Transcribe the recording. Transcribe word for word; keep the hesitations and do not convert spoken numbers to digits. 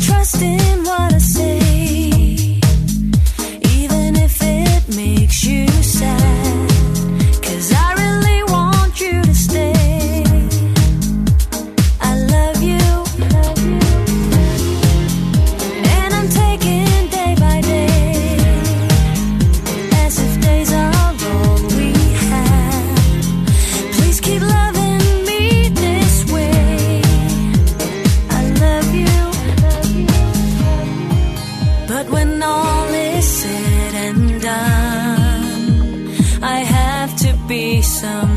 trust in what I say, even if it makes you sad, 'cause I really want you to stay. I love you, love you, and I'm taking day by day, as if days are all we have. Please keep loving me this way. I love you, but when all is said and done, I have to be some